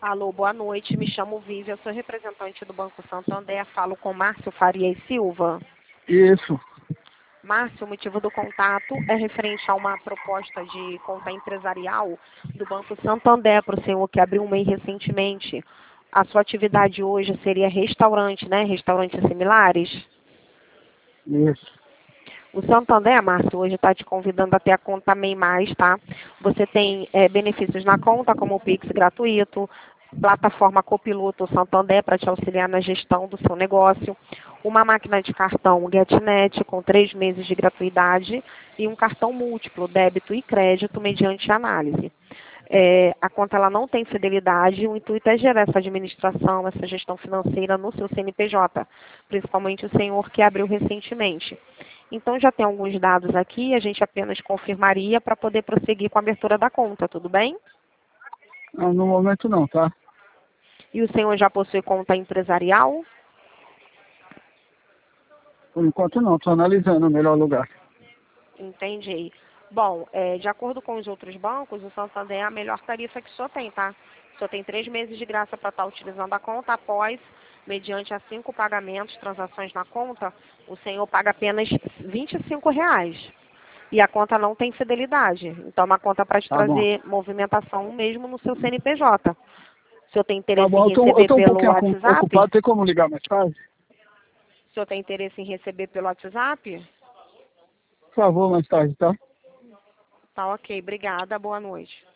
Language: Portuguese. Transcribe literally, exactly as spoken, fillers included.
Alô, boa noite. Me chamo Vivian, sou representante do Banco Santander. Falo com Márcio Faria e Silva. Isso. Márcio, o motivo do contato é referente a uma proposta de conta empresarial do Banco Santander para o senhor que abriu um M E I recentemente. A sua atividade hoje seria restaurante, né? Restaurantes similares? Isso. O Santander, Márcio, hoje está te convidando a ter a conta M E I Mais, tá? Você tem é, benefícios na conta, como o Pix gratuito, plataforma Copiloto Santander para te auxiliar na gestão do seu negócio, uma máquina de cartão GetNet com três meses de gratuidade e um cartão múltiplo, débito e crédito mediante análise. É, a conta ela não tem fidelidade, o intuito é gerar essa administração, essa gestão financeira no seu C N P J, principalmente o senhor que abriu recentemente. Então já tem alguns dados aqui, a gente apenas confirmaria para poder prosseguir com a abertura da conta, tudo bem? Não, no momento não, tá? E o senhor já possui conta empresarial? Por enquanto não, estou analisando o melhor lugar. Entendi. Bom, é, de acordo com os outros bancos, o Santander é a melhor tarifa que o senhor tem, tá? O senhor tem três meses de graça para estar utilizando a conta. Após, mediante a cinco pagamentos, transações na conta, o senhor paga apenas vinte e cinco reais. E a conta não tem fidelidade. Então, é uma conta para te Tá bom. trazer movimentação mesmo no seu C N P J. O senhor tem Tá interesse bom, em eu tô, eu receber tô um pelo pouquinho ocu- WhatsApp? ocupado, tem como ligar mais tarde? O senhor tem interesse em receber pelo WhatsApp? Por favor, mais tarde, tá? Tá ok, obrigada, boa noite.